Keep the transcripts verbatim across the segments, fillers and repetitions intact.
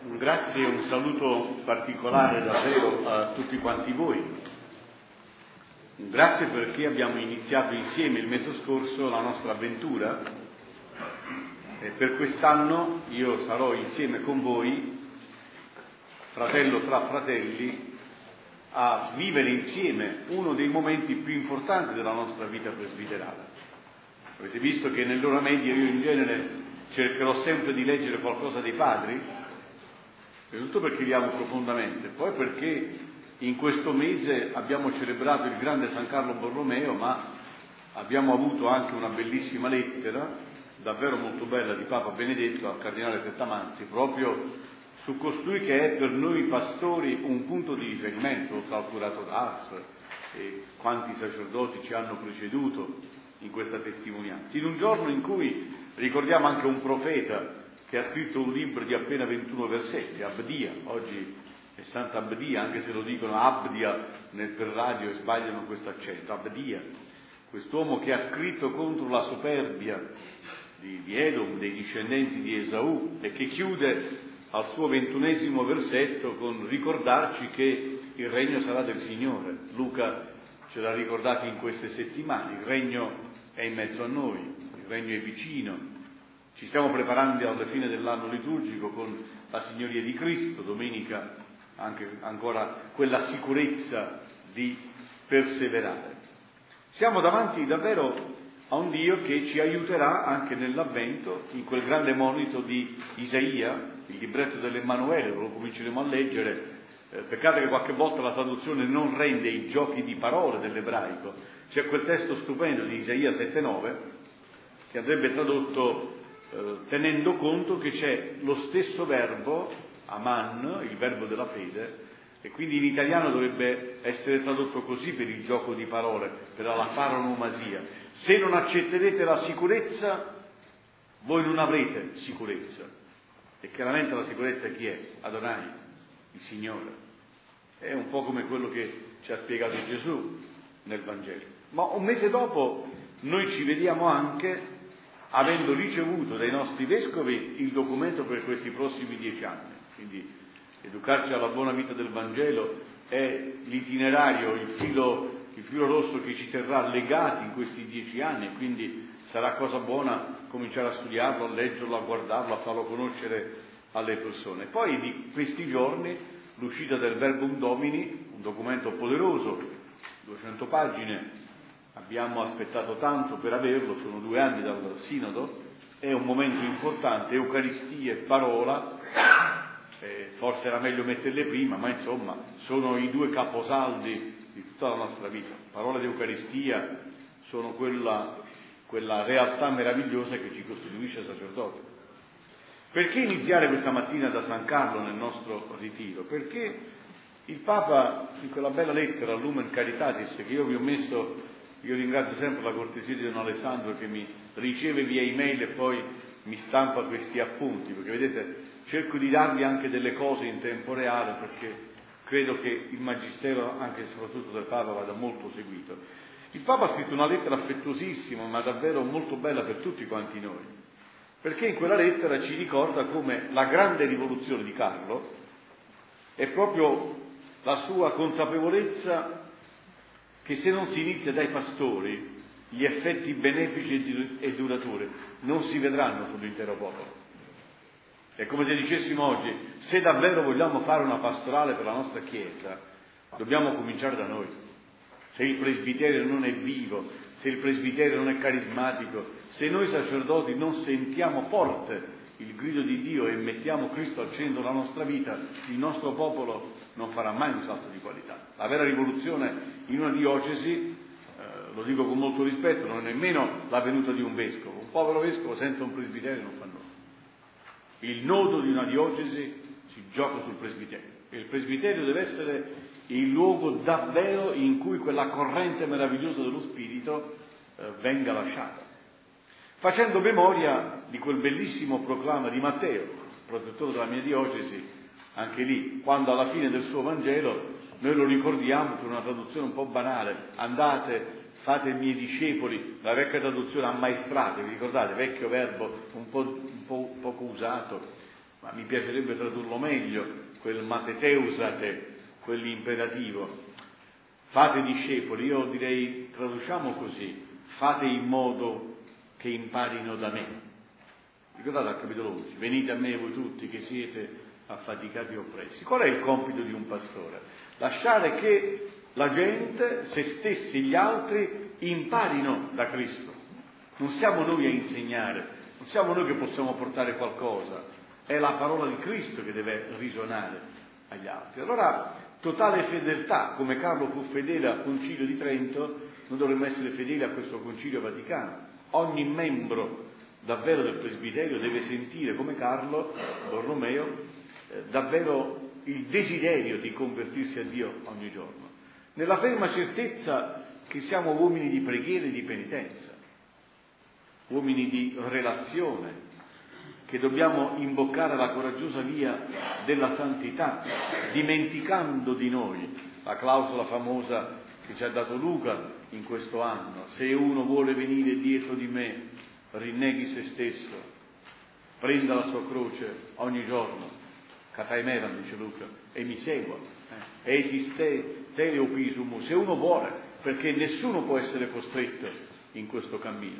Un grazie e un saluto particolare davvero a tutti quanti voi. Un grazie perché abbiamo iniziato insieme il mese scorso la nostra avventura e per quest'anno io sarò insieme con voi, fratello tra fratelli, a vivere insieme uno dei momenti più importanti della nostra vita presbiterale. Avete visto che nell'ora media io in genere cercherò sempre di leggere qualcosa dei padri? Innanzitutto perché li amo profondamente, poi perché in questo mese abbiamo celebrato il grande San Carlo Borromeo, ma abbiamo avuto anche una bellissima lettera, davvero molto bella, di Papa Benedetto al Cardinale Tettamanzi, proprio su costui che è per noi pastori un punto di riferimento, oltre al curato d'Ars e quanti sacerdoti ci hanno preceduto in questa testimonianza. In un giorno in cui ricordiamo anche un profeta che ha scritto un libro di appena ventuno versetti, Abdia, oggi è Santa Abdia, anche se lo dicono Abdia nel, per radio e sbagliano questo accento, Abdia, quest'uomo che ha scritto contro la superbia di, di Edom, dei discendenti di Esaù, e che chiude al suo ventunesimo versetto con ricordarci che il regno sarà del Signore. Luca ce l'ha ricordato in queste settimane, il regno è in mezzo a noi, il regno è vicino. Ci stiamo preparando alla fine dell'anno liturgico con la Signoria di Cristo, domenica anche ancora quella sicurezza di perseverare. Siamo davanti davvero a un Dio che ci aiuterà anche nell'Avvento, in quel grande monito di Isaia, il libretto dell'Emanuele, lo cominceremo a leggere. Eh, peccato che qualche volta la traduzione non rende i giochi di parole dell'ebraico. C'è quel testo stupendo di Isaia sette nove che andrebbe tradotto tenendo conto che c'è lo stesso verbo, aman, il verbo della fede, e quindi in italiano dovrebbe essere tradotto così per il gioco di parole, per la paronomasia. Se non accetterete la sicurezza, voi non avrete sicurezza. E chiaramente la sicurezza chi è? Adonai, il Signore. È un po' come quello che ci ha spiegato Gesù nel Vangelo. Ma un mese dopo noi ci vediamo anche avendo ricevuto dai nostri vescovi il documento per questi prossimi dieci anni. Quindi educarci alla buona vita del Vangelo è l'itinerario, il filo, il filo rosso che ci terrà legati in questi dieci anni, e quindi sarà cosa buona cominciare a studiarlo, a leggerlo, a guardarlo, a farlo conoscere alle persone. Poi di questi giorni l'uscita del Verbum Domini, un documento poderoso, duecento pagine, abbiamo aspettato tanto per averlo, sono due anni dal Sinodo, è un momento importante, Eucaristia e parola, eh, forse era meglio metterle prima, ma insomma sono i due caposaldi di tutta la nostra vita. Parola ed Eucaristia sono quella, quella realtà meravigliosa che ci costituisce sacerdoti. Perché iniziare questa mattina da San Carlo nel nostro ritiro? Perché il Papa, in quella bella lettera Lumen Caritatis, che io vi ho messo. Io ringrazio sempre la cortesia di Don Alessandro che mi riceve via email e poi mi stampa questi appunti, perché vedete, cerco di darvi anche delle cose in tempo reale, perché credo che il Magistero, anche e soprattutto del Papa, vada molto seguito. Il Papa ha scritto una lettera affettuosissima, ma davvero molto bella per tutti quanti noi, perché in quella lettera ci ricorda come la grande rivoluzione di Carlo è proprio la sua consapevolezza che se non si inizia dai pastori, gli effetti benefici e duraturi non si vedranno sull'intero popolo. È come se dicessimo oggi, se davvero vogliamo fare una pastorale per la nostra Chiesa, dobbiamo cominciare da noi. Se il presbiterio non è vivo, se il presbiterio non è carismatico, se noi sacerdoti non sentiamo forte il grido di Dio e mettiamo Cristo al centro della nostra vita, il nostro popolo non farà mai un salto di qualità. La vera rivoluzione in una diocesi, eh, lo dico con molto rispetto, non è nemmeno la venuta di un vescovo. Un povero vescovo senza un presbiterio non fa nulla. Il nodo di una diocesi si gioca sul presbiterio, e il presbiterio deve essere il luogo davvero in cui quella corrente meravigliosa dello Spirito eh, venga lasciata. Facendo memoria di quel bellissimo proclama di Matteo, protettore della mia diocesi, anche lì, quando alla fine del suo Vangelo noi lo ricordiamo per una traduzione un po' banale: andate, fate i miei discepoli, la vecchia traduzione ammaestrate, vi ricordate? Vecchio verbo un po', un po' poco usato. ma mi piacerebbe tradurlo meglio, quel mateteusate, quell'imperativo. Fate discepoli, io direi, traduciamo così, fate in modo che imparino da me. Ricordate al capitolo undici, venite a me voi tutti che siete affaticati e oppressi. Qual è il compito di un pastore? Lasciare che la gente, se stessi e gli altri, imparino da Cristo. Non siamo noi a insegnare, non siamo noi che possiamo portare qualcosa, è la parola di Cristo che deve risuonare agli altri. Allora, totale fedeltà, come Carlo fu fedele al Concilio di Trento, noi dovremmo essere fedeli a questo Concilio Vaticano. Ogni membro davvero del presbiterio deve sentire, come Carlo Borromeo, eh, davvero il desiderio di convertirsi a Dio ogni giorno, nella ferma certezza che siamo uomini di preghiera e di penitenza, uomini di relazione, che dobbiamo imboccare la coraggiosa via della santità, dimenticando di noi la clausola famosa che ci ha dato Luca in questo anno: se uno vuole venire dietro di me, rinneghi se stesso, prenda la sua croce ogni giorno, cataimeran, dice Luca, e mi segua. Eh? Etis te, teleopisum, se uno vuole, perché nessuno può essere costretto in questo cammino.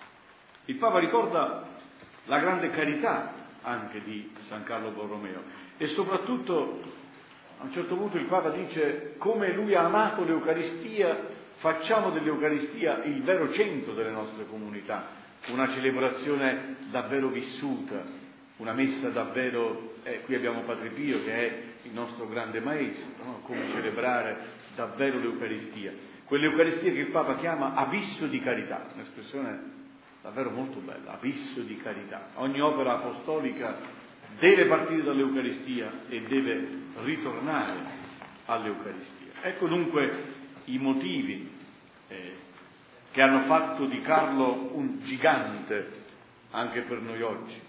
Il Papa ricorda la grande carità anche di San Carlo Borromeo e soprattutto a un certo punto il Papa dice: come lui ha amato l'Eucaristia, facciamo dell'Eucaristia il vero centro delle nostre comunità, una celebrazione davvero vissuta, una messa davvero, eh, qui abbiamo Padre Pio che è il nostro grande maestro, no? Come celebrare davvero l'Eucaristia, quell'Eucaristia che il Papa chiama abisso di carità, un'espressione davvero molto bella, abisso di carità. Ogni opera apostolica deve partire dall'Eucaristia e deve ritornare all'Eucaristia. Ecco dunque i motivi eh, che hanno fatto di Carlo un gigante anche per noi oggi.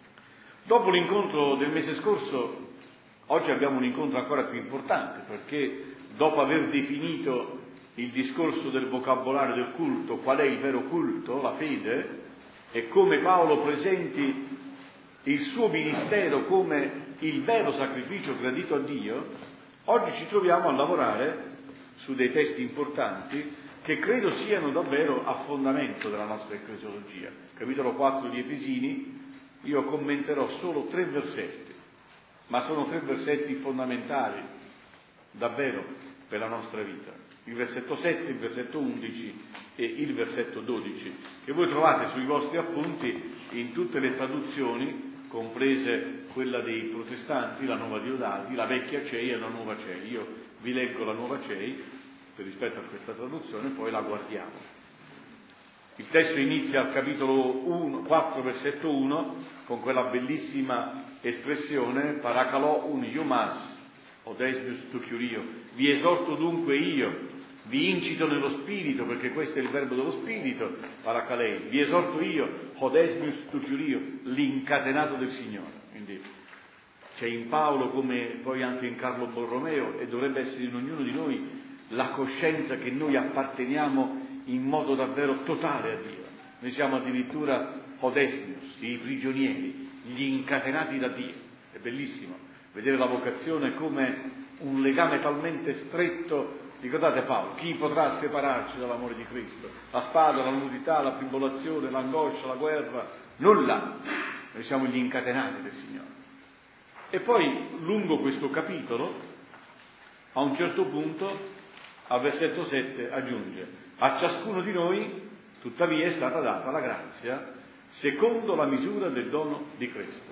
Dopo l'incontro del mese scorso, oggi abbiamo un incontro ancora più importante, perché dopo aver definito il discorso del vocabolario del culto, qual è il vero culto, la fede, e come Paolo presenti il suo ministero come il vero sacrificio gradito a Dio, oggi ci troviamo a lavorare su dei testi importanti che credo siano davvero a fondamento della nostra ecclesiologia. Capitolo quattro di Efesini, io commenterò solo tre versetti, ma sono tre versetti fondamentali davvero per la nostra vita. Il versetto sette, il versetto undici e il versetto dodici, che voi trovate sui vostri appunti in tutte le traduzioni, comprese quella dei protestanti, la Nuova Diodati, la Vecchia C E I e la Nuova C E I. Io vi leggo la Nuova C E I per rispetto a questa traduzione, poi la guardiamo. Il testo inizia al capitolo uno, quattro, versetto uno, con quella bellissima espressione paracalò un iumas, odesmius tu chiurio, vi esorto dunque io, vi incito nello spirito, perché questo è il verbo dello spirito, paracalei, vi esorto io, odesmius tu chiurio, l'incatenato del Signore. Quindi c'è in Paolo, come poi anche in Carlo Borromeo, e dovrebbe essere in ognuno di noi, la coscienza che noi apparteniamo in modo davvero totale a Dio. Noi siamo addirittura odesmius, i prigionieri, gli incatenati da Dio. È bellissimo vedere la vocazione come un legame talmente stretto. Ricordate Paolo, chi potrà separarci dall'amore di Cristo? La spada, la nudità, la tribolazione, l'angoscia, la guerra? Nulla. Noi siamo gli incatenati del Signore. E poi, lungo questo capitolo, a un certo punto, al versetto sette aggiunge: a ciascuno di noi, tuttavia, è stata data la grazia secondo la misura del dono di Cristo.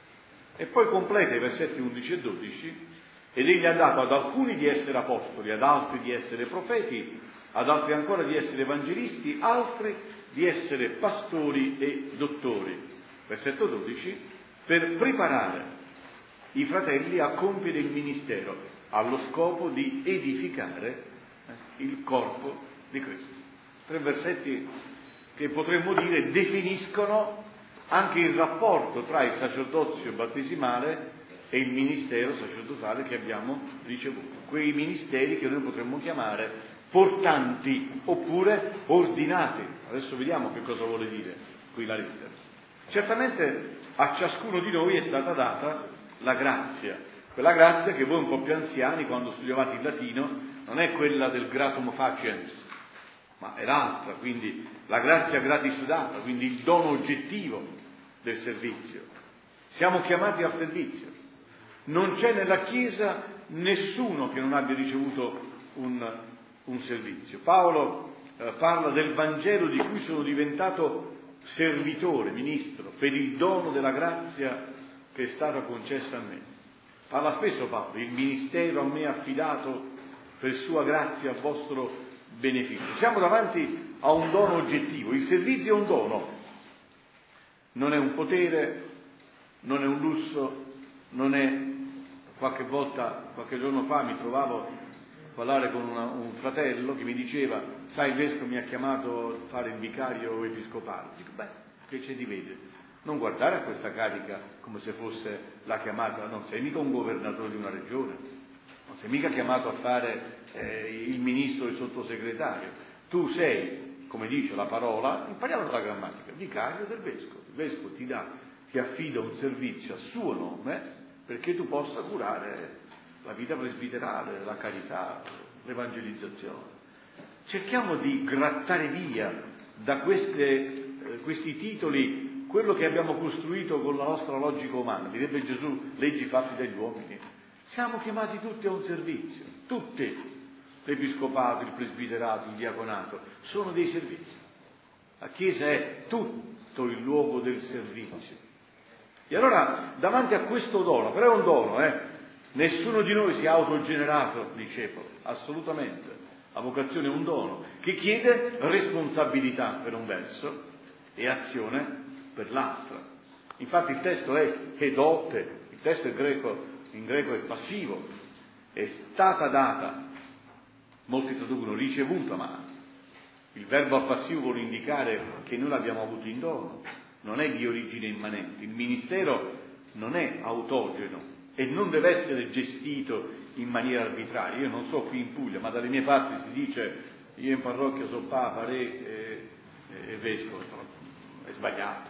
E poi completa i versetti undici e dodici: ed egli ha dato ad alcuni di essere apostoli, ad altri di essere profeti, ad altri ancora di essere evangelisti, altri di essere pastori e dottori. Versetto dodici: per preparare i fratelli a compiere il ministero, allo scopo di edificare il corpo di Cristo. Tre versetti che potremmo dire definiscono anche il rapporto tra il sacerdozio battesimale e il ministero sacerdotale che abbiamo ricevuto, quei ministeri che noi potremmo chiamare portanti oppure ordinati. Adesso vediamo che cosa vuole dire qui la lettera. Certamente a ciascuno di noi è stata data la grazia, quella grazia che voi un po' più anziani, quando studiavate il latino, non è quella del gratum faciens, ma è l'altra, quindi la grazia gratis data, quindi il dono oggettivo del servizio. Siamo chiamati al servizio. Non c'è nella Chiesa nessuno che non abbia ricevuto un, un servizio. Paolo eh, parla del Vangelo di cui sono diventato servitore, ministro, per il dono della grazia che è stata concessa a me. Parla spesso Paolo, il ministero a me affidato per sua grazia a vostro beneficio. Siamo davanti a un dono oggettivo, il servizio è un dono, non è un potere, non è un lusso, non è... Qualche volta, qualche giorno fa mi trovavo a parlare con una, un fratello che mi diceva: sai, il vescovo mi ha chiamato a fare il vicario episcopale. Dico, beh, che c'è di vede? Non guardare a questa carica come se fosse la chiamata, non sei mica un governatore di una regione, non sei mica chiamato a fare eh, il ministro o il sottosegretario. Tu sei, come dice la parola, impariamo la grammatica, vicario del vescovo. Il vescovo ti dà, ti affida un servizio a suo nome perché tu possa curare la vita presbiterale, la carità, l'evangelizzazione. Cerchiamo di grattare via da queste, eh, questi titoli quello che abbiamo costruito con la nostra logica umana. Direbbe Gesù, leggi fatte dagli uomini. Siamo chiamati tutti a un servizio, tutti, l'episcopato, il presbiterato, il diaconato, sono dei servizi. La Chiesa è tutto il luogo del servizio. E allora, davanti a questo dono, però è un dono, eh? Nessuno di noi si è autogenerato discepolo, assolutamente. La vocazione è un dono, che chiede responsabilità per un verso e azione per l'altra. Infatti il testo è edote, il testo è greco, in greco è passivo, è stata data, molti traducono ricevuta, ma il verbo al passivo vuole indicare che noi l'abbiamo avuto in dono. Non è di origine immanente, il ministero non è autogeno e non deve essere gestito in maniera arbitraria. Io non so qui in Puglia, ma dalle mie parti si dice io in parrocchia so papa, re e, e vescovo, è sbagliato.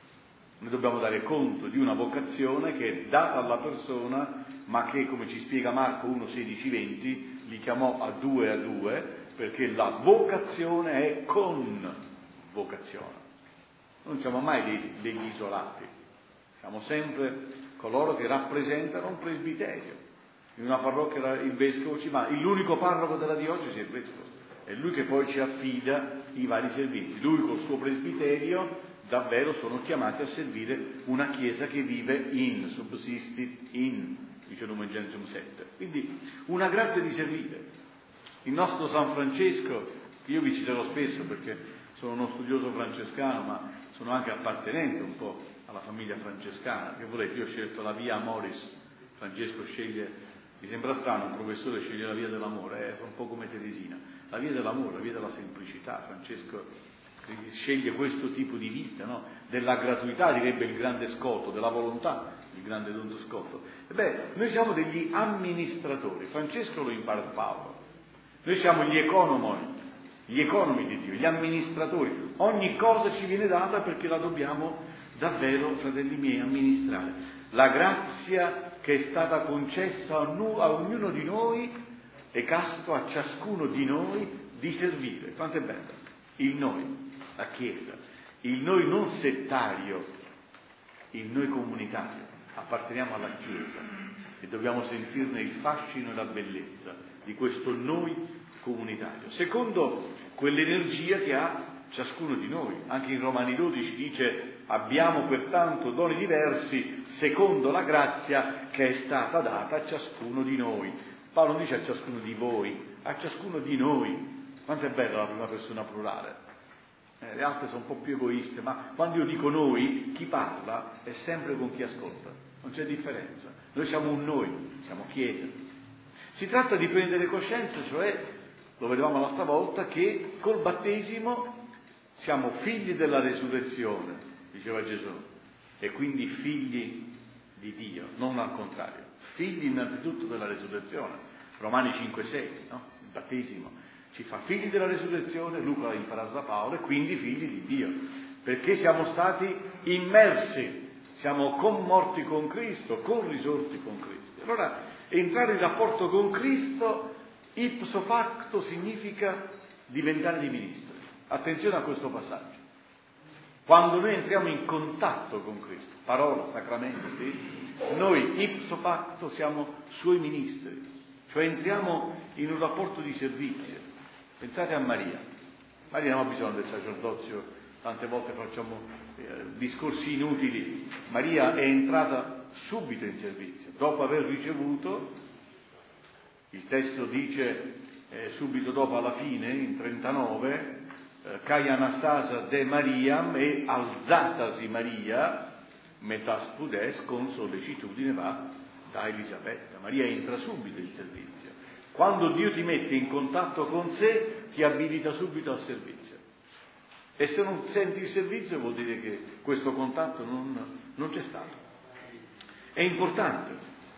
Noi dobbiamo dare conto di una vocazione che è data alla persona, ma che, come ci spiega Marco uno, sedici, venti, li chiamò a due a due, perché la vocazione è con vocazione. Non siamo mai dei, degli isolati, siamo sempre coloro che rappresentano un presbiterio. In una parrocchia il vescovo ci va, l'unico parroco della diocesi è il vescovo, è lui che poi ci affida i vari servizi. Lui col suo presbiterio davvero sono chiamati a servire una chiesa che vive in, subsistit in, dice Lumen Gentium sette. Quindi una grazia di servire. Il nostro San Francesco, che io vi citerò spesso perché sono uno studioso francescano, ma sono anche appartenente un po' alla famiglia francescana, che volete, io ho scelto la via Amoris, Francesco sceglie, mi sembra strano un professore sceglie la via dell'amore, è un po' come Teresina, la via dell'amore, la via della semplicità. Francesco sceglie questo tipo di vita, no? Della gratuità, direbbe il grande Scotto, della volontà, il grande Don Scotto. E beh, noi siamo degli amministratori, Francesco lo impara da Paolo, noi siamo gli economoi, gli economi di Dio, gli amministratori. Ogni cosa ci viene data perché la dobbiamo davvero, fratelli miei, amministrare. La grazia che è stata concessa a ognuno di noi è casto a ciascuno di noi di servire. Quanto è bello? Il noi, la Chiesa, il noi non settario, il noi comunitario. Apparteniamo alla Chiesa e dobbiamo sentirne il fascino e la bellezza di questo noi comunitario, secondo quell'energia che ha ciascuno di noi. Anche in Romani dodici dice: abbiamo pertanto doni diversi secondo la grazia che è stata data a ciascuno di noi. Paolo non dice a ciascuno di voi, a ciascuno di noi. Quanto è bella la prima persona plurale. Eh, le altre sono un po' più egoiste, ma quando io dico noi, chi parla è sempre con chi ascolta, non c'è differenza. Noi siamo un noi, siamo Chiesa. Si tratta di prendere coscienza, cioè, lo vedevamo l'altra volta, che col battesimo siamo figli della resurrezione, diceva Gesù, e quindi figli di Dio, non al contrario. Figli innanzitutto della resurrezione, Romani cinque sei, no? Il battesimo ci fa figli della resurrezione, Luca l'ha imparato da Paolo, e quindi figli di Dio, perché siamo stati immersi, siamo commorti con Cristo, conrisorti con Cristo. Allora, entrare in rapporto con Cristo, ipso facto, significa diventare dei ministri. Attenzione a questo passaggio. Quando noi entriamo in contatto con Cristo, parola, sacramenti, noi ipso facto siamo suoi ministri, cioè entriamo in un rapporto di servizio. Pensate a Maria. Maria non ha bisogno del sacerdozio, tante volte facciamo eh, discorsi inutili. Maria è entrata subito in servizio, dopo aver ricevuto, il testo dice eh, subito dopo alla fine, in trentanove, Cai Anastasia de Mariam, e alzatasi Maria, metà spudes, con sollecitudine va da Elisabetta. Maria entra subito in servizio. Quando Dio ti mette in contatto con sé, ti abilita subito al servizio. E se non senti il servizio vuol dire che questo contatto non, non c'è stato. È importante.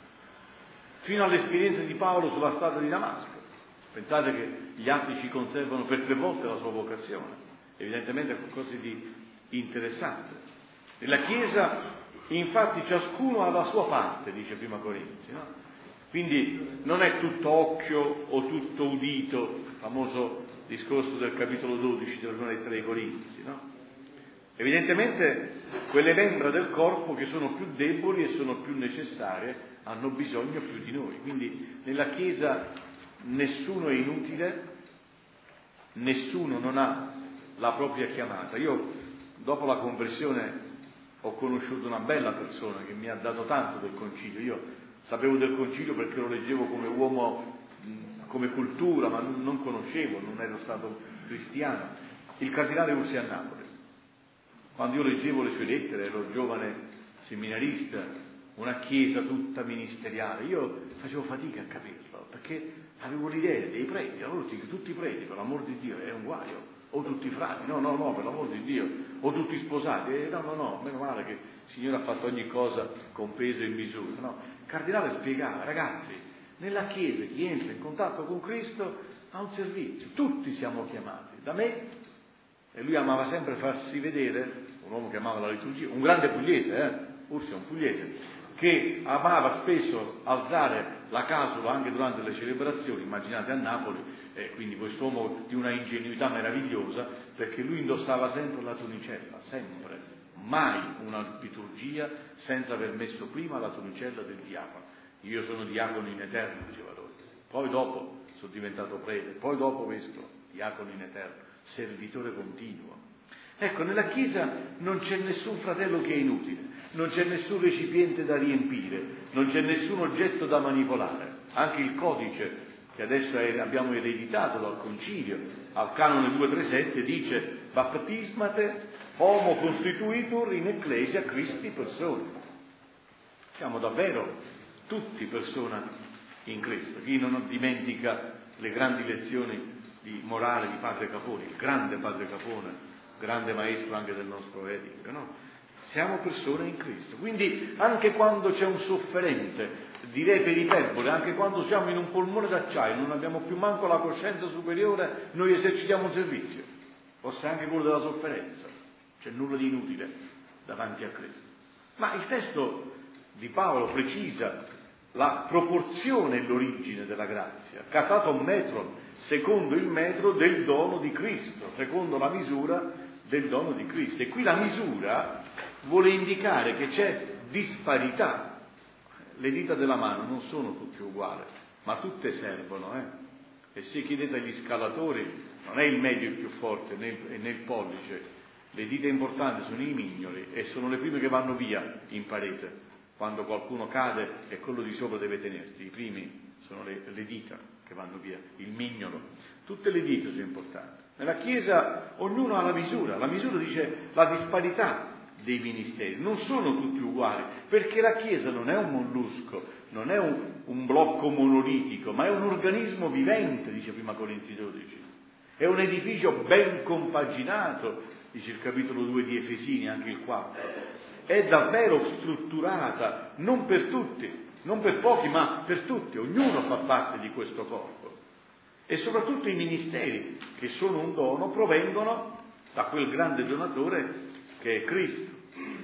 Fino all'esperienza di Paolo sulla strada di Damasco. Pensate che gli atti ci conservano per tre volte la sua vocazione, evidentemente è qualcosa di interessante. Nella Chiesa, infatti, ciascuno ha la sua parte, dice prima Corinzi, no? Quindi non è tutto occhio o tutto udito, il famoso discorso del capitolo dodici della prima lettera ai Corinzi, no? Evidentemente quelle membra del corpo che sono più deboli e sono più necessarie hanno bisogno più di noi. Quindi nella Chiesa nessuno è inutile, nessuno non ha la propria chiamata. Io dopo la conversione ho conosciuto una bella persona che mi ha dato tanto del concilio. Io sapevo del concilio perché lo leggevo come uomo, come cultura, ma non conoscevo, non ero stato cristiano. Il cardinale Ursi a Napoli. Quando io leggevo le sue lettere, ero giovane seminarista, una chiesa tutta ministeriale, io facevo fatica a capirlo, perché avevo l'idea dei preti, allora tutti, tutti i preti, per l'amor di Dio, è un guaio, o tutti frati, no, no, no, per l'amor di Dio, o tutti sposati, eh, no, no, no, meno male che il Signore ha fatto ogni cosa con peso e misura, no. Il cardinale spiegava, ragazzi, nella Chiesa chi entra in contatto con Cristo ha un servizio, tutti siamo chiamati, da me, e lui amava sempre farsi vedere, un uomo che amava la liturgia, un grande pugliese, eh, Ursi è un pugliese, che amava spesso alzare la casula anche durante le celebrazioni, immaginate a Napoli, eh, quindi quest'uomo di una ingenuità meravigliosa, perché lui indossava sempre la tunicella, sempre, mai una liturgia senza aver messo prima la tunicella del diacono. Io sono diacono in eterno, diceva lui, poi dopo sono diventato prete, poi dopo questo, diacono in eterno, servitore continuo. Ecco, nella Chiesa non c'è nessun fratello che è inutile, non c'è nessun recipiente da riempire, non c'è nessun oggetto da manipolare. Anche il codice che adesso abbiamo ereditato dal Concilio, al canone duecentotrentasette, dice baptismate homo constituitur in ecclesia Christi persone. Siamo davvero tutti persona in Cristo. Chi non dimentica le grandi lezioni di morale di Padre Capone, il grande Padre Capone, grande maestro anche del nostro etico, no? Siamo persone in Cristo. Quindi anche quando c'è un sofferente, direi per iperbole, anche quando siamo in un polmone d'acciaio, non abbiamo più manco la coscienza superiore, noi esercitiamo un servizio, forse anche quello della sofferenza, c'è nulla di inutile davanti a Cristo. Ma il testo di Paolo precisa la proporzione e l'origine della grazia, catato un metro, secondo il metro del dono di Cristo, secondo la misura del dono di Cristo. E qui la misura vuole indicare che c'è disparità. Le dita della mano non sono tutte uguali, ma tutte servono, eh? E se chiedete agli scalatori, non è il medio il più forte, né il, né il pollice, le dita importanti sono i mignoli e sono le prime che vanno via in parete. Quando qualcuno cade e quello di sopra deve tenersi, i primi sono le, le dita che vanno via, il mignolo. Tutte le dita sono importanti. Nella Chiesa ognuno ha la misura, la misura dice la disparità dei ministeri, non sono tutti uguali, perché la Chiesa non è un mollusco, non è un, un blocco monolitico, ma è un organismo vivente, dice prima Corinzi dodici, è un edificio ben compaginato, dice il capitolo due di Efesini, anche il quattro, è davvero strutturata, non per tutti, non per pochi, ma per tutti, ognuno fa parte di questo corpo. E soprattutto i ministeri, che sono un dono, provengono da quel grande donatore che è Cristo.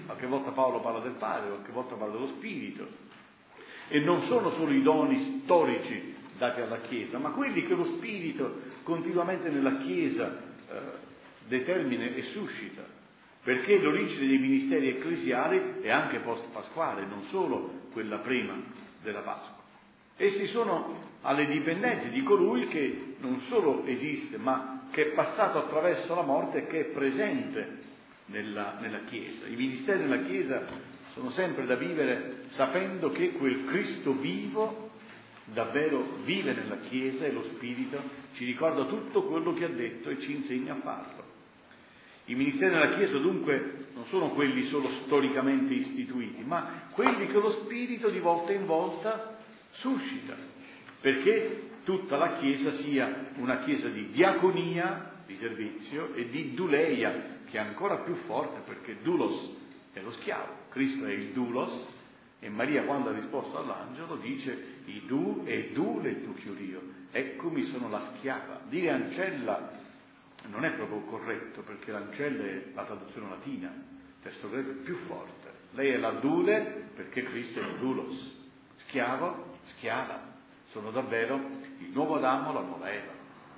qualche volta Paolo parla del Padre, qualche volta parla dello Spirito, e non sono solo i doni storici dati alla Chiesa, ma quelli che lo Spirito continuamente nella Chiesa eh, determina e suscita, perché l'origine dei ministeri ecclesiali è anche post-pasquale, non solo quella prima della Pasqua. Essi sono alle dipendenze di colui che non solo esiste, ma che è passato attraverso la morte e che è presente nella, nella Chiesa. I ministeri della Chiesa sono sempre da vivere sapendo che quel Cristo vivo davvero vive nella Chiesa, e lo Spirito ci ricorda tutto quello che ha detto e ci insegna a farlo. I ministeri della Chiesa dunque non sono quelli solo storicamente istituiti, ma quelli che lo Spirito di volta in volta suscita, perché tutta la Chiesa sia una Chiesa di diaconia, di servizio, e di duleia, che è ancora più forte, perché doulos è lo schiavo, Cristo è il doulos, e Maria, quando ha risposto all'angelo, dice i du e du le tu chiurio, eccomi sono la schiava. Dire ancella non è proprio corretto, perché l'ancella è la traduzione latina, il testo greco è più forte. Lei è la dule perché Cristo è il doulos, schiavo, schiava, sono davvero il nuovo Adamo, la nuova Eva.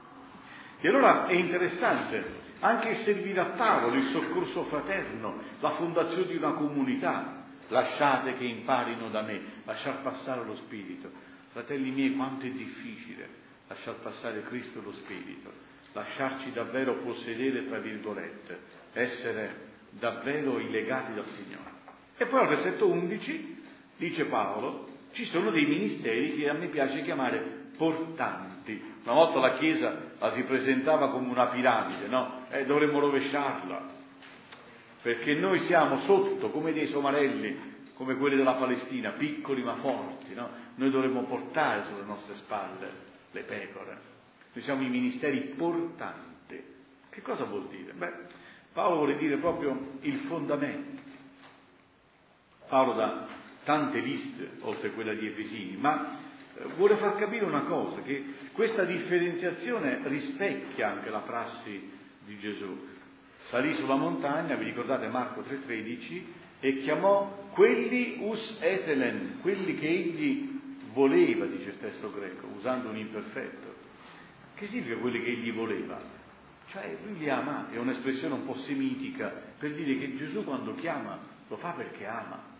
E allora è interessante anche il servire a tavolo, il soccorso fraterno, la fondazione di una comunità. Lasciate che imparino da me, lasciar passare lo Spirito. Fratelli miei, quanto è difficile lasciar passare Cristo e lo Spirito, lasciarci davvero possedere, tra virgolette, essere davvero i legati dal Signore. E poi al versetto undici dice Paolo, ci sono dei ministeri che a me piace chiamare portanti. Una volta la Chiesa la si presentava come una piramide, no? Eh, dovremmo rovesciarla, perché noi siamo sotto come dei somarelli, come quelli della Palestina, piccoli ma forti, no? Noi dovremmo portare sulle nostre spalle le pecore. Noi siamo i ministeri portanti. Che cosa vuol dire? Beh, Paolo vuole dire proprio il fondamento. Paolo dà tante liste, oltre a quella di Efesini, ma vuole far capire una cosa, che questa differenziazione rispecchia anche la prassi di Gesù. Salì sulla montagna, vi ricordate Marco tre tredici, e chiamò quelli us ethelen, quelli che egli voleva, dice il testo greco, usando un imperfetto. Che significa quelli che egli voleva? Cioè lui li ha amati, è un'espressione un po' semitica per dire che Gesù quando chiama lo fa perché ama.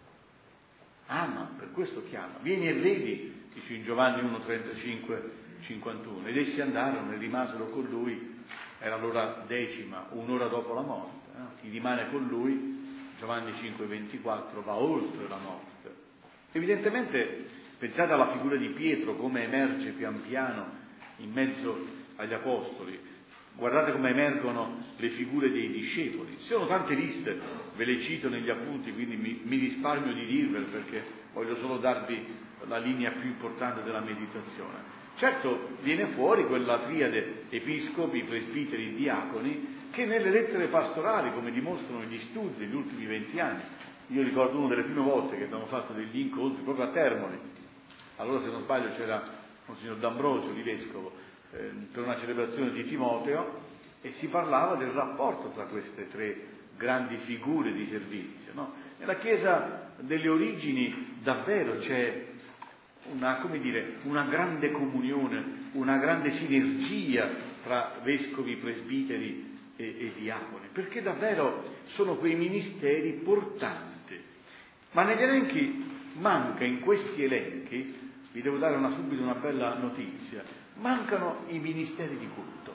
Ama, per questo chiama. Vieni e vedi, dice in Giovanni uno trentacinque cinquantuno, ed essi andarono e rimasero con lui, era l'ora decima, un'ora dopo la morte. Eh? Chi rimane con lui, Giovanni cinque ventiquattro, va oltre la morte. Evidentemente, pensate alla figura di Pietro, come emerge pian piano in mezzo agli apostoli. Guardate come emergono le figure dei discepoli. Ci sono tante liste, ve le cito negli appunti, quindi mi, mi risparmio di dirvele perché voglio solo darvi la linea più importante della meditazione. Certo, viene fuori quella triade episcopi, presbiteri, diaconi, che nelle lettere pastorali, come dimostrano gli studi degli ultimi venti anni, io ricordo una delle prime volte che abbiamo fatto degli incontri proprio a Termoli, allora se non sbaglio c'era Monsignor D'Ambrosio, di vescovo, eh, per una celebrazione di Timoteo, e si parlava del rapporto tra queste tre grandi figure di servizio, no? Nella Chiesa delle origini davvero c'è una, come dire, una grande comunione, una grande sinergia tra vescovi, presbiteri e, e diaconi, perché davvero sono quei ministeri portanti. Ma negli elenchi manca, in questi elenchi, vi devo dare una, subito una bella notizia, mancano i ministeri di culto.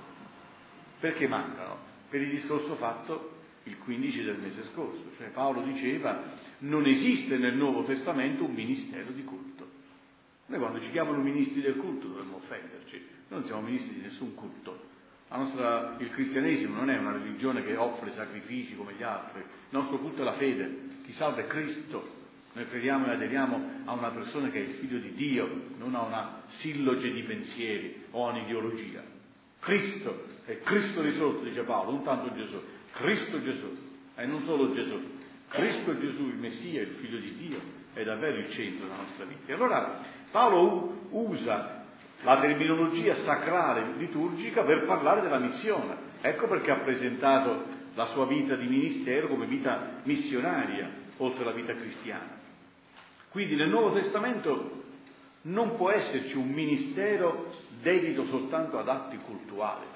Perché mancano? Per il discorso fatto il quindici del mese scorso, cioè Paolo diceva non esiste nel Nuovo Testamento un ministero di culto. Noi quando ci chiamano ministri del culto dovremmo offenderci, noi non siamo ministri di nessun culto. La nostra, il cristianesimo non è una religione che offre sacrifici come gli altri, il nostro culto è la fede, chi salva è Cristo. Noi crediamo e aderiamo a una persona che è il figlio di Dio, non a una silloge di pensieri o a un'ideologia. Cristo, è Cristo risorto, dice Paolo, non tanto Gesù, Cristo Gesù, e non solo Gesù. Cristo Gesù, il Messia, il figlio di Dio, è davvero il centro della nostra vita. E allora Paolo usa la terminologia sacrale liturgica per parlare della missione. Ecco perché ha presentato la sua vita di ministero come vita missionaria, oltre alla vita cristiana. Quindi nel Nuovo Testamento non può esserci un ministero dedito soltanto ad atti cultuali.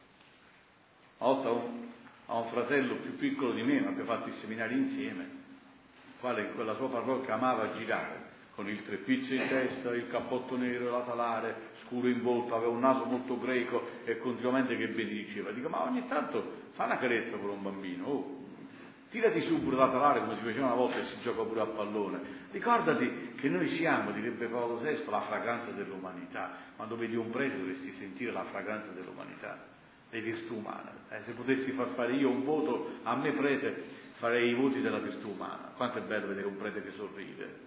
Una volta un, a un fratello più piccolo di me, abbiamo fatto il seminario insieme, il quale in quella sua parrocchia amava girare con il treppizzo in testa, il cappotto nero, la talare, scuro in volto, aveva un naso molto greco e continuamente che benediceva. Dico, ma ogni tanto fa una carezza per un bambino, oh, tirati su pure la talare come si faceva una volta e si gioca pure a pallone. Ricordati che noi siamo, direbbe Paolo sesto, la fragranza dell'umanità. Quando vedi un prete dovresti sentire la fragranza dell'umanità, le virtù umane. Eh, se potessi far fare io un voto a me prete, farei i voti della virtù umana. Quanto è bello vedere un prete che sorride,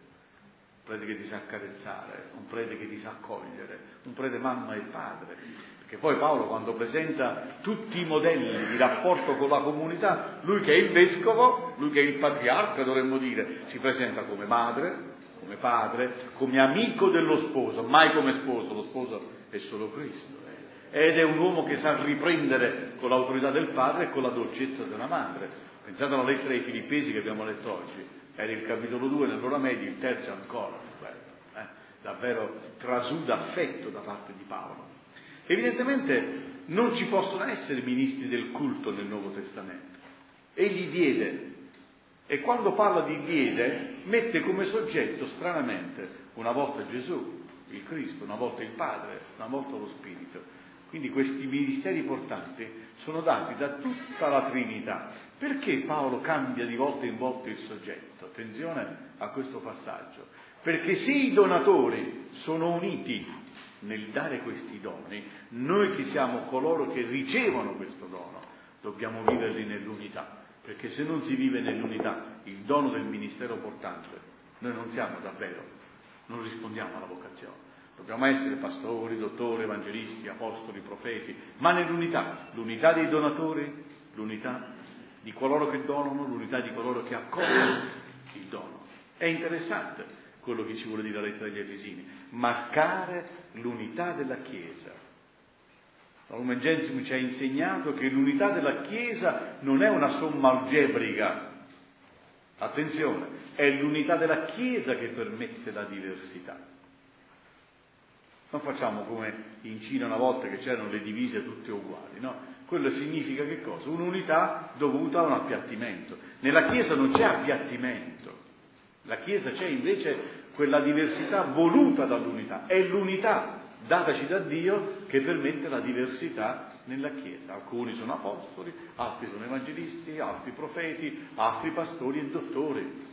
un prete che ti sa accarezzare, un prete che ti sa accogliere, un prete mamma e padre. Perché poi Paolo, quando presenta tutti i modelli di rapporto con la comunità, lui che è il vescovo, lui che è il patriarca, dovremmo dire, si presenta come madre, come padre, come amico dello sposo, mai come sposo, lo sposo è solo Cristo. Eh. Ed è un uomo che sa riprendere con l'autorità del padre e con la dolcezza della madre. Pensate alla lettera ai Filippesi che abbiamo letto oggi, era il capitolo due nell'ora media, il terzo ancora, eh. davvero trasuda affetto da parte di Paolo. Evidentemente non ci possono essere ministri del culto nel Nuovo Testamento. Egli diede, e quando parla di diede mette come soggetto stranamente una volta Gesù, il Cristo, una volta il Padre, una volta lo Spirito. Quindi questi ministeri portanti sono dati da tutta la Trinità. Perché Paolo cambia di volta in volta il soggetto? Attenzione a questo passaggio. Perché se i donatori sono uniti nel dare questi doni, noi che siamo coloro che ricevono questo dono, dobbiamo viverli nell'unità, perché se non si vive nell'unità, il dono del ministero portante, noi non siamo davvero, non rispondiamo alla vocazione. Dobbiamo essere pastori, dottori, evangelisti, apostoli, profeti, ma nell'unità, l'unità dei donatori, l'unità di coloro che donano, l'unità di coloro che accolgono il dono. È interessante quello che ci vuole dire la lettera agli Efesini, marcare l'unità della Chiesa. La Lumen Gentium ci ha insegnato che l'unità della Chiesa non è una somma algebrica, attenzione, è l'unità della Chiesa che permette la diversità. Non facciamo come in Cina una volta che c'erano le divise tutte uguali, no? Quello significa che cosa? Un'unità dovuta a un appiattimento. Nella Chiesa non c'è appiattimento. La Chiesa c'è invece quella diversità voluta dall'unità, è l'unità dataci da Dio che permette la diversità nella Chiesa. Alcuni sono apostoli, altri sono evangelisti, altri profeti, altri pastori e dottori.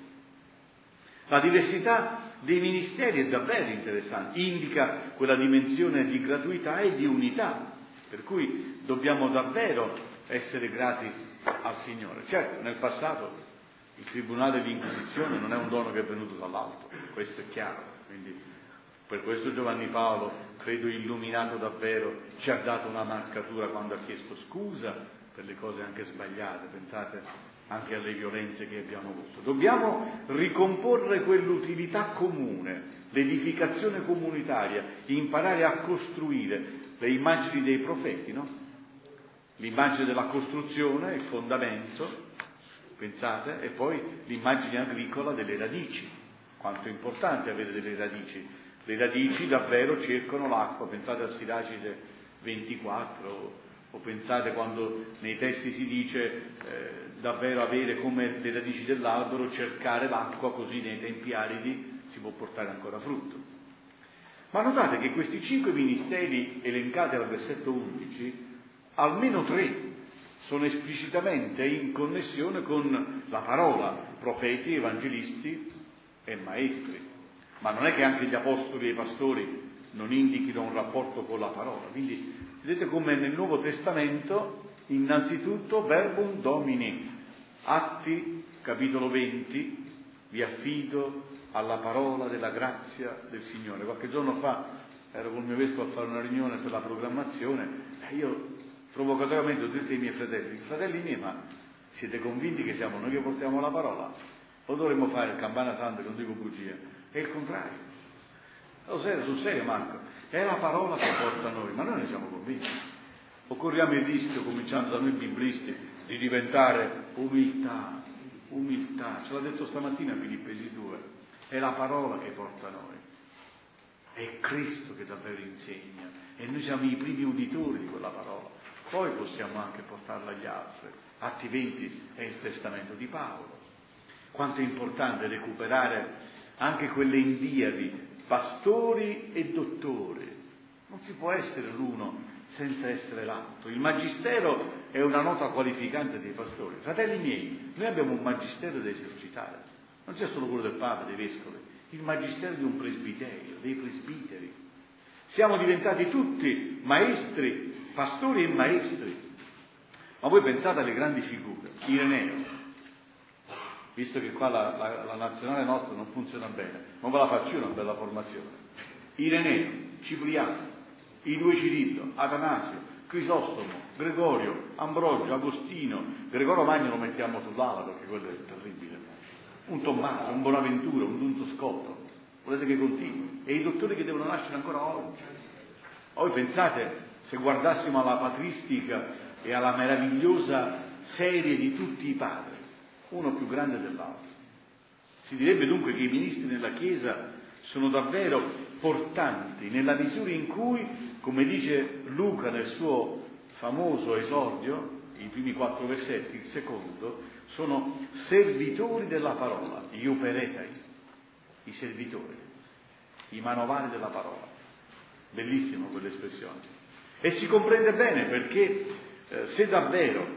La diversità dei ministeri è davvero interessante, indica quella dimensione di gratuità e di unità, per cui dobbiamo davvero essere grati al Signore. Certo, nel passato il tribunale dell'Inquisizione non è un dono che è venuto dall'alto, questo è chiaro, quindi per questo Giovanni Paolo, credo illuminato davvero, ci ha dato una marcatura quando ha chiesto scusa per le cose anche sbagliate, pensate anche alle violenze che abbiamo avuto. Dobbiamo ricomporre quell'utilità comune, l'edificazione comunitaria, imparare a costruire le immagini dei profeti, no? L'immagine della costruzione, il fondamento, pensate, e poi l'immagine agricola delle radici. Quanto è importante avere delle radici. Le radici davvero cercano l'acqua, pensate al Siracide ventiquattro, o pensate quando nei testi si dice eh, davvero avere come le radici dell'albero, cercare l'acqua, così nei tempi aridi si può portare ancora frutto. Ma notate che questi cinque ministeri elencati al versetto undici, almeno tre sono esplicitamente in connessione con la parola, profeti, evangelisti e maestri. Ma non è che anche gli apostoli e i pastori non indichino un rapporto con la parola. Quindi vedete come nel Nuovo Testamento innanzitutto verbum domini, Atti capitolo venti, vi affido alla parola della grazia del Signore. Qualche giorno fa ero col mio vescovo a fare una riunione per la programmazione e io provocatoriamente ho detto ai miei fratelli, fratelli miei, ma siete convinti che siamo noi che portiamo la parola? O dovremmo fare il campana santa, che non dico bugie? È il contrario. Lo serio, sul serio Marco, è la parola che porta noi, ma noi ne siamo convinti. O corriamo il rischio, cominciando da noi biblisti, di diventare umiltà, umiltà. Ce l'ha detto stamattina Filippesi due, è la parola che porta noi, è Cristo che davvero insegna e noi siamo i primi uditori di quella parola, poi possiamo anche portarla agli altri. Atti venti è il testamento di Paolo. Quanto è importante recuperare anche quelle indiadi, pastori e dottori. Non si può essere l'uno senza essere l'altro. Il magistero è una nota qualificante dei pastori. Fratelli miei, noi abbiamo un magistero da esercitare, non c'è solo quello del Papa, dei vescovi, il magistero di un presbiterio, dei presbiteri. Siamo diventati tutti maestri, pastori e maestri. Ma voi pensate alle grandi figure, Ireneo, visto che qua la, la, la nazionale nostra non funziona bene, non ve la faccio io una bella formazione. Ireneo, Cipriano, i due Cirillo, Atanasio, Crisostomo, Gregorio, Ambrogio, Agostino, Gregorio Magno lo mettiamo sull'ala perché quello è terribile, un Tommaso, un Bonaventura, un Dunto Scotto, volete che continui? E i dottori che devono nascere ancora oggi. Voi pensate, se guardassimo alla patristica e alla meravigliosa serie di tutti i padri, uno più grande dell'altro. Si direbbe dunque che i ministri nella Chiesa sono davvero portanti nella misura in cui, come dice Luca nel suo famoso esordio, i primi quattro versetti, il secondo, sono servitori della parola, gli uperetai, i servitori, i manovali della parola. Bellissima quell'espressione. E si comprende bene perché eh, se davvero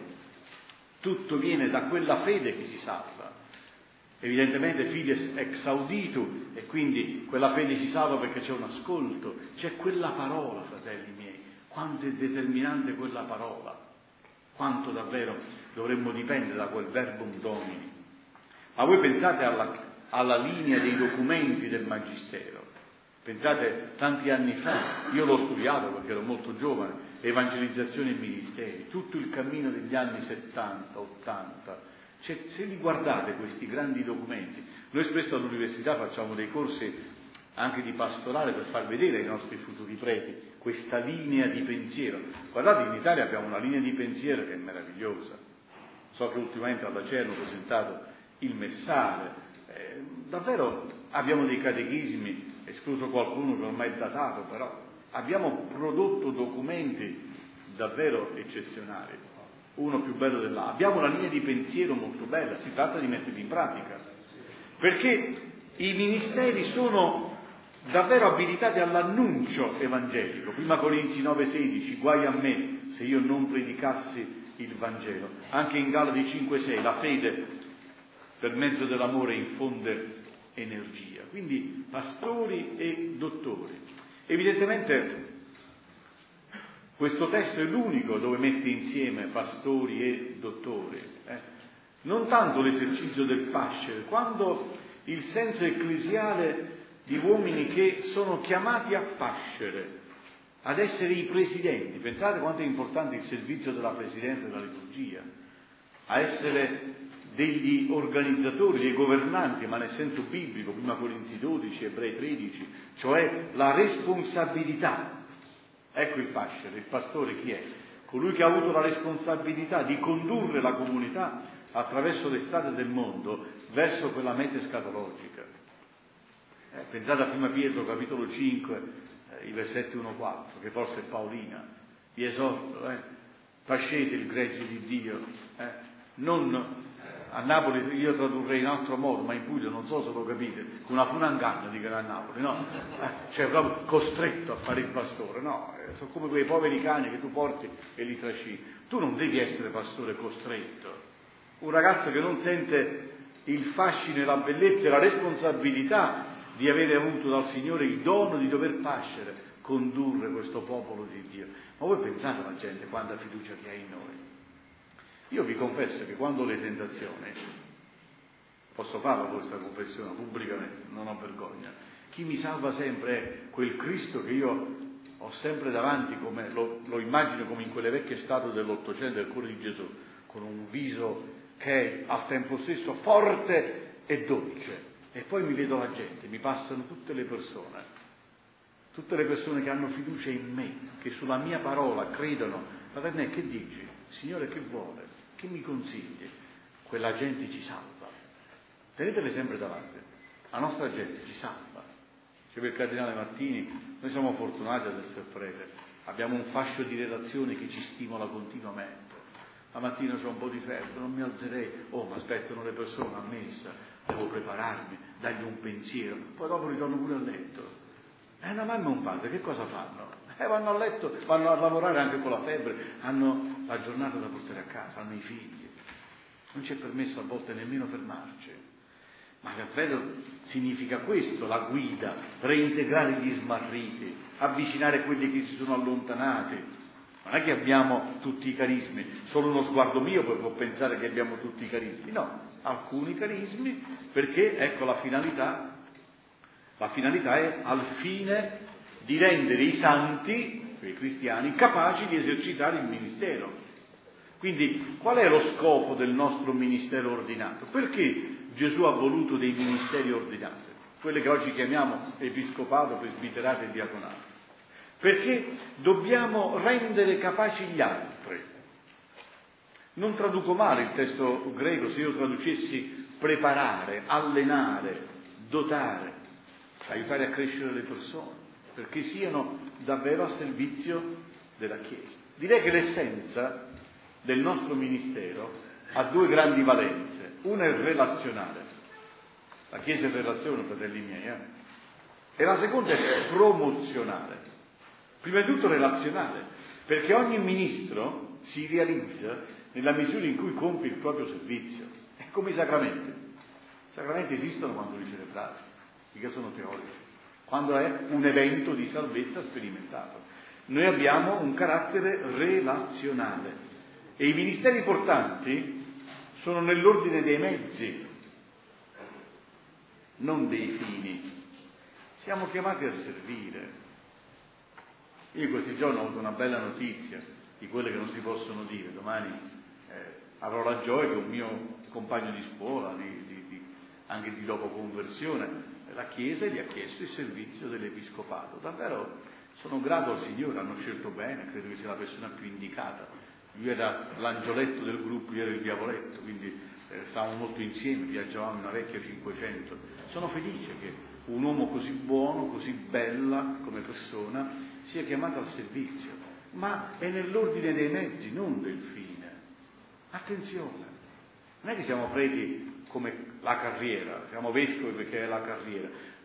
tutto viene da quella fede che si salva, evidentemente fides ex auditu, e quindi quella fede si salva perché c'è un ascolto, c'è quella parola, fratelli miei, quanto è determinante quella parola, quanto davvero dovremmo dipendere da quel verbum domini. Ma voi pensate alla, alla linea dei documenti del Magistero, pensate tanti anni fa, io l'ho studiato perché ero molto giovane, evangelizzazione e ministeri, tutto il cammino degli anni settanta, ottanta, cioè, se li guardate questi grandi documenti, noi spesso all'università facciamo dei corsi anche di pastorale per far vedere ai nostri futuri preti questa linea di pensiero. Guardate, in Italia abbiamo una linea di pensiero che è meravigliosa. So che ultimamente alla C E R hanno presentato il Messale, eh, davvero abbiamo dei catechismi, escluso qualcuno che ormai è datato, però abbiamo prodotto documenti davvero eccezionali, uno più bello dell'altro. Abbiamo una linea di pensiero molto bella, si tratta di metterli in pratica, perché i ministeri sono davvero abilitati all'annuncio evangelico. Prima Corinzi nove sedici, guai a me se io non predicassi il Vangelo. Anche in Galati cinque sei, la fede per mezzo dell'amore infonde energia. Quindi pastori e dottori. Evidentemente questo testo è l'unico dove mette insieme pastori e dottori. Eh? Non tanto l'esercizio del pascere, quanto il senso ecclesiale di uomini che sono chiamati a pascere, ad essere i presidenti. Pensate quanto è importante il servizio della presidenza della liturgia, a essere degli organizzatori, dei governanti, ma nel senso biblico, prima Corinzi dodici, Ebrei tredici, cioè la responsabilità. Ecco il pascere, il pastore chi è? Colui che ha avuto la responsabilità di condurre la comunità attraverso le strade del mondo verso quella meta escatologica. Eh, pensate a prima Pietro capitolo cinque, eh, i versetti uno quattro, che forse è Paolina, vi esorto, eh, pascete il gregge di Dio, eh, non a Napoli io tradurrei in altro modo, ma in Puglia non so se lo capite, con una funanganna dicono a Napoli, no? Eh, cioè proprio costretto a fare il pastore, no? Eh, sono come quei poveri cani che tu porti e li trascini. Tu non devi essere pastore costretto. Un ragazzo che non sente il fascino e la bellezza e la responsabilità di avere avuto dal Signore il dono di dover pascere, condurre questo popolo di Dio. Ma voi pensate alla gente quanta fiducia che ha in noi? Io vi confesso che quando ho le tentazioni, posso farla questa confessione pubblicamente, non ho vergogna, chi mi salva sempre è quel Cristo che io ho sempre davanti, come lo, lo immagino come in quelle vecchie statue dell'Ottocento del cuore di Gesù, con un viso che è al tempo stesso forte e dolce. E poi mi vedo la gente, mi passano tutte le persone, tutte le persone che hanno fiducia in me, che sulla mia parola credono. Ma per me che dici? Signore, che vuole? Che mi consigli? Quella gente ci salva. Tenetele sempre davanti. La nostra gente ci salva. Diceva il cardinale Martini, noi siamo fortunati ad essere prete, abbiamo un fascio di relazioni che ci stimola continuamente. La mattina c'ho un po' di febbre, non mi alzerei, oh, mi aspettano le persone a messa, devo prepararmi, dargli un pensiero, poi dopo ritorno pure a letto. E una mamma e un padre che cosa fanno? Eh, vanno a letto, vanno a lavorare anche con la febbre, hanno la giornata da portare a casa, hanno i figli. Non ci è permesso a volte nemmeno fermarci. Ma davvero significa questo, la guida, reintegrare gli smarriti, avvicinare quelli che si sono allontanati. Non è che abbiamo tutti i carismi, solo uno sguardo mio poi può pensare che abbiamo tutti i carismi, no, alcuni carismi, perché ecco la finalità, la finalità è al fine di rendere i santi, i cristiani, capaci di esercitare il ministero. Quindi qual è lo scopo del nostro ministero ordinato? Perché Gesù ha voluto dei ministeri ordinati, quelle che oggi chiamiamo episcopato, presbiterato e diaconato? Perché dobbiamo rendere capaci gli altri. Non traduco male il testo greco se io traducessi preparare, allenare, dotare, aiutare a crescere le persone, perché siano davvero a servizio della Chiesa. Direi che l'essenza del nostro ministero ha due grandi valenze. Una è relazionale, la Chiesa è relazione, fratelli miei, eh? E la seconda è promozionale. Prima di tutto relazionale, perché ogni ministro si realizza nella misura in cui compie il proprio servizio. È come i sacramenti. I sacramenti esistono quando li celebrate, mica sono teorici, quando è un evento di salvezza sperimentato. Noi abbiamo un carattere relazionale e i ministeri portanti sono nell'ordine dei mezzi, non dei fini. Siamo chiamati a servire. Io in questi giorni ho avuto una bella notizia di quelle che non si possono dire. Domani eh, avrò la gioia che un mio compagno di scuola, di, di, di, anche di dopo conversione, la Chiesa gli ha chiesto il servizio dell'episcopato. Davvero sono grato al Signore, hanno scelto bene, credo che sia la persona più indicata. Lui era l'angioletto del gruppo, io ero il diavoletto, quindi eh, stavamo molto insieme, viaggiavamo in una vecchia cinquecento. Sono felice che un uomo così buono, così bella come persona, sia chiamato al servizio, ma è nell'ordine dei mezzi, non del fine. Attenzione, non è che siamo preti come la carriera, siamo vescovi perché è la carriera.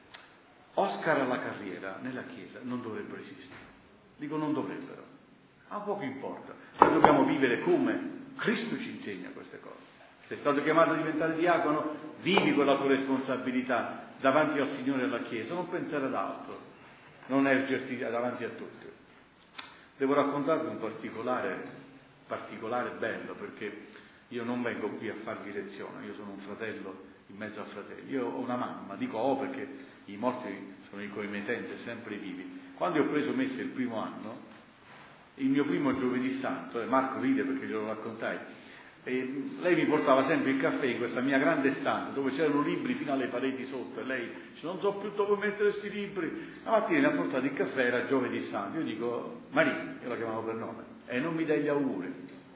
Oscar alla carriera nella Chiesa non dovrebbero esistere, dico non dovrebbero, ma poco importa, noi dobbiamo vivere come Cristo ci insegna queste cose. Sei stato chiamato a diventare diacono, vivi con la tua responsabilità davanti al Signore e alla Chiesa, non pensare ad altro, non ergerti davanti a tutti. Devo raccontarvi un particolare, particolare bello, perché io non vengo qui a farvi lezione, io sono un fratello in mezzo a fratelli, io ho una mamma, dico oh perché i morti sono i coemitenti, sempre vivi. Quando io ho preso messa il primo anno, il mio primo giovedì santo, e Marco ride perché glielo raccontai, e lei mi portava sempre il caffè in questa mia grande stanza dove c'erano libri fino alle pareti sotto e lei dice non so più dove mettere questi libri. La mattina mi ha portato il caffè, era giovedì santo, io dico Maria, io la chiamavo per nome, e non mi dai gli auguri.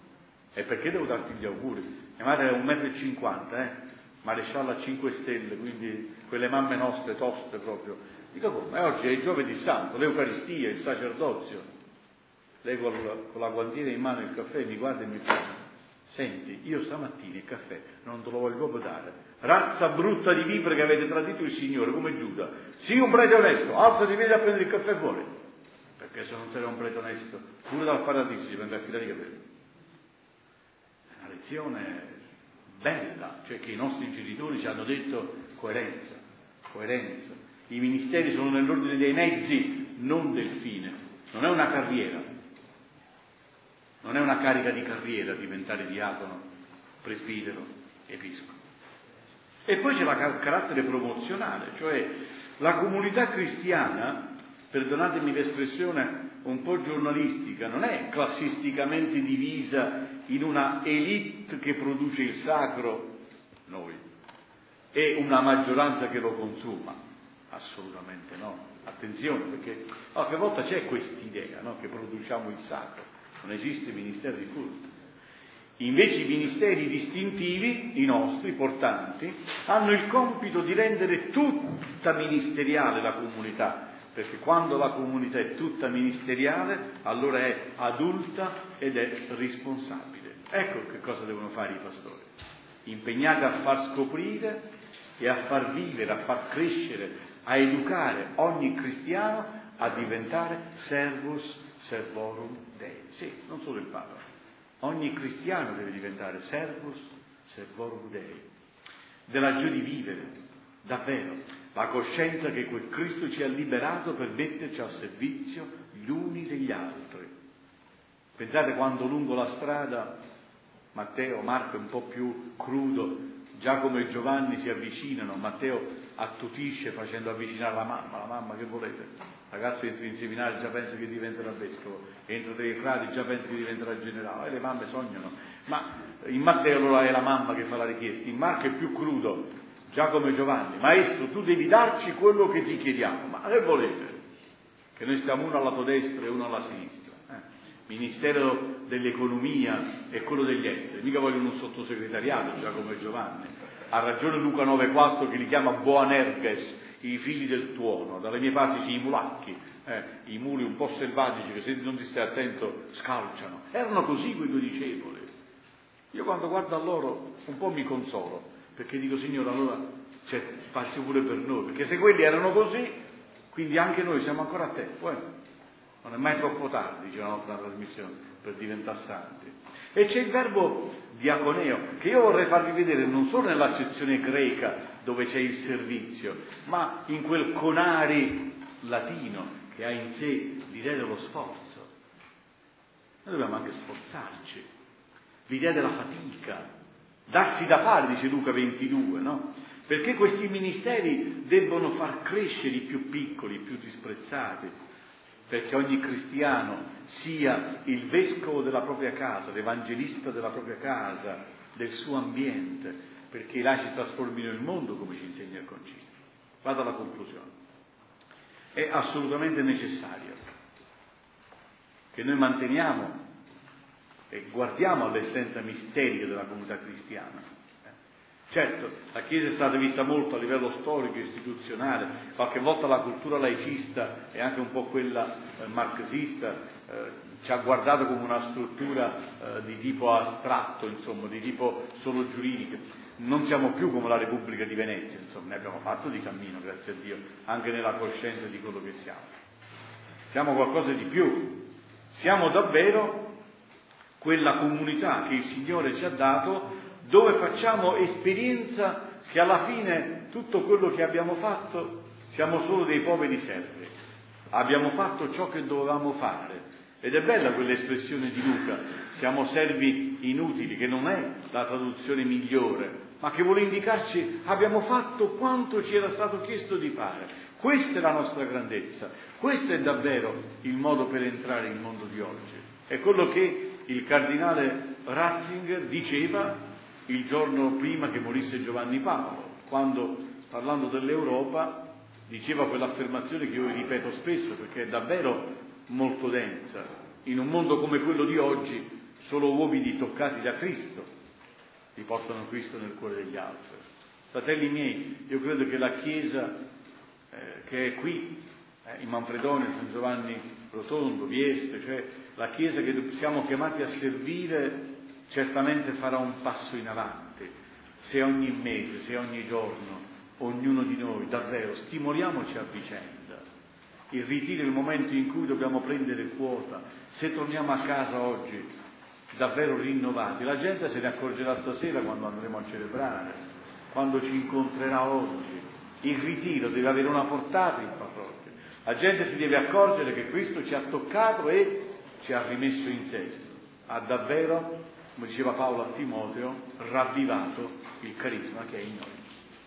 E perché devo darti gli auguri? Mia madre era un metro e cinquanta, eh? maresciallo a cinque stelle, quindi quelle mamme nostre toste proprio. Dico come? E oggi è il giovedì santo, l'Eucaristia, il sacerdozio. Lei con la, con la guantiera in mano il caffè mi guarda e mi fa senti, io stamattina il caffè non te lo voglio proprio dare, razza brutta di vipere che avete tradito il Signore come Giuda, sii un prete onesto, alzati, vieni a prendere il caffè fuori, perché se non sei un prete onesto pure dal paradiso ci prende a filare i capelli. È una lezione bella, cioè che i nostri genitori ci hanno detto coerenza, coerenza, i ministeri sono nell'ordine dei mezzi, non del fine, non è una carriera. Non è una carica di carriera diventare diacono, presbitero, episcopo. E poi c'è il carattere promozionale, cioè la comunità cristiana, perdonatemi l'espressione un po' giornalistica, non è classisticamente divisa in una elite che produce il sacro, noi, e una maggioranza che lo consuma. Assolutamente no. Attenzione, perché qualche volta c'è quest'idea, no? Che produciamo il sacro. Non esiste ministero di culto. Invece i ministeri distintivi, i nostri, portanti, hanno il compito di rendere tutta ministeriale la comunità, perché quando la comunità è tutta ministeriale, allora è adulta ed è responsabile. Ecco che cosa devono fare i pastori, impegnati a far scoprire e a far vivere, a far crescere, a educare ogni cristiano a diventare servus servorum Dei. Sì, non solo il Papa. Ogni cristiano deve diventare servus servorum Dei, della gioia di vivere, davvero, la coscienza che quel Cristo ci ha liberato per metterci al servizio gli uni degli altri. Pensate quando lungo la strada Matteo, Marco è un po' più crudo, Giacomo e Giovanni si avvicinano, Matteo attutisce facendo avvicinare la mamma, la mamma che volete? Ragazzo entra in seminario già pensa che diventerà vescovo, entra dei frati già pensa che diventerà generale, e le mamme sognano. Ma in Matteo allora è la mamma che fa la richiesta, in Marco è più crudo, Giacomo e Giovanni, maestro tu devi darci quello che ti chiediamo, ma che volete? Che noi stiamo uno al lato destro e uno alla sinistra. Eh? Ministero dell'economia e quello degli esteri, mica vogliono un sottosegretariato Giacomo e Giovanni. Ha ragione Luca nove quattro che li chiama Boanerges, i figli del tuono, dalle mie parti i mulacchi, eh, i muli un po' selvatici che se non ti stai attento scalciano. Erano così quei due discepoli. Io quando guardo a loro un po' mi consolo, perché dico Signore allora cioè, passi pure per noi, perché se quelli erano così, quindi anche noi siamo ancora a tempo, eh? Non è mai troppo tardi, dice la nostra trasmissione, per diventare santi. E c'è il verbo diaconeo, che io vorrei farvi vedere non solo nell'accezione greca dove c'è il servizio, ma in quel conari latino che ha in sé l'idea dello sforzo. Noi dobbiamo anche sforzarci, l'idea della fatica, darsi da fare, dice Luca ventidue, no? Perché questi ministeri debbono far crescere i più piccoli, i più disprezzati, perché ogni cristiano sia il vescovo della propria casa, l'evangelista della propria casa, del suo ambiente, perché i laici trasformino il mondo, come ci insegna il Concilio. Vado alla conclusione. È assolutamente necessario che noi manteniamo e guardiamo all'essenza misterica della comunità cristiana. Certo, la Chiesa è stata vista molto a livello storico e istituzionale, qualche volta la cultura laicista e anche un po' quella eh, marxista eh, ci ha guardato come una struttura eh, di tipo astratto, insomma, di tipo solo giuridico. Non siamo più come la Repubblica di Venezia, insomma, ne abbiamo fatto di cammino, grazie a Dio, anche nella coscienza di quello che siamo. Siamo qualcosa di più, siamo davvero quella comunità che il Signore ci ha dato, dove facciamo esperienza che alla fine tutto quello che abbiamo fatto siamo solo dei poveri servi. Abbiamo fatto ciò che dovevamo fare. Ed è bella quell'espressione di Luca, siamo servi inutili, che non è la traduzione migliore, ma che vuole indicarci abbiamo fatto quanto ci era stato chiesto di fare. Questa è la nostra grandezza, questo è davvero il modo per entrare nel mondo di oggi. È quello che il cardinale Ratzinger diceva il giorno prima che morisse Giovanni Paolo, quando, parlando dell'Europa, diceva quell'affermazione che io ripeto spesso perché è davvero molto densa. In un mondo come quello di oggi, solo uomini toccati da Cristo riportano Cristo nel cuore degli altri. Fratelli miei, io credo che la Chiesa eh, che è qui, eh, in Manfredonia, San Giovanni Rotondo, Vieste, cioè la Chiesa che siamo chiamati a servire, certamente farà un passo in avanti, se ogni mese, se ogni giorno, ognuno di noi davvero stimoliamoci a vicenda. Il ritiro è il momento in cui dobbiamo prendere quota, se torniamo a casa oggi davvero rinnovati, la gente se ne accorgerà stasera quando andremo a celebrare, quando ci incontrerà oggi. Il ritiro deve avere una portata in parrocchia, la gente si deve accorgere che Cristo ci ha toccato e ci ha rimesso in sesto, ha davvero, come diceva Paolo a Timoteo, ravvivato il carisma che è in noi.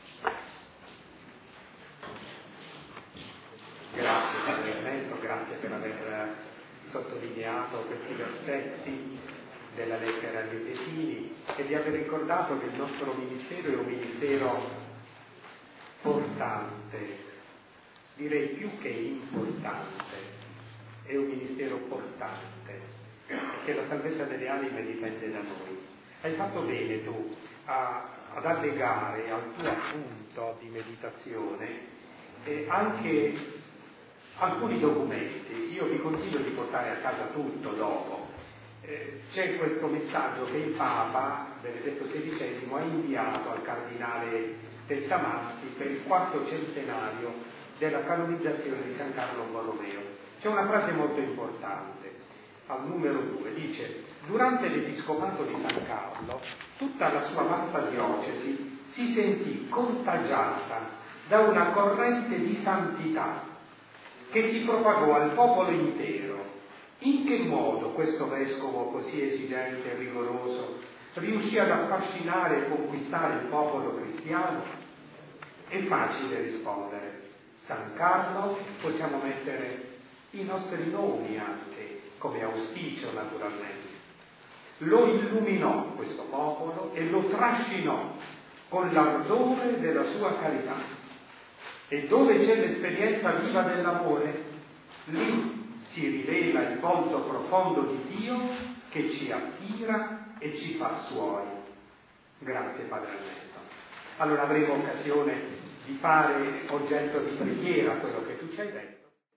Grazie Padre Ernesto, grazie per aver sottolineato questi versetti della lettera agli Efesini e di aver ricordato che il nostro ministero è un ministero portante, direi più che importante, è un ministero portante, perché la salvezza delle anime dipende da noi. hai fatto bene tu a, ad allegare al tuo appunto di meditazione eh, anche alcuni documenti. Io vi consiglio di portare a casa tutto dopo. Eh, c'è questo messaggio che il Papa Benedetto sedicesimo ha inviato al cardinale Tettamanzi per il quarto centenario della canonizzazione di San Carlo Borromeo. C'è una frase molto importante, al numero due, dice: durante l'episcopato di San Carlo tutta la sua vasta diocesi si sentì contagiata da una corrente di santità che si propagò al popolo intero. In che modo questo vescovo così esigente e rigoroso riuscì ad affascinare e conquistare il popolo cristiano? È facile rispondere. San Carlo, possiamo mettere i nostri nomi anche, come auspicio naturalmente. Lo illuminò questo popolo e lo trascinò con l'ardore della sua carità. E dove c'è l'esperienza viva dell'amore, lì si rivela il volto profondo di Dio che ci attira e ci fa suoi. Grazie Padre Ernesto. Allora avremo occasione di fare oggetto di preghiera quello che tu ci hai detto.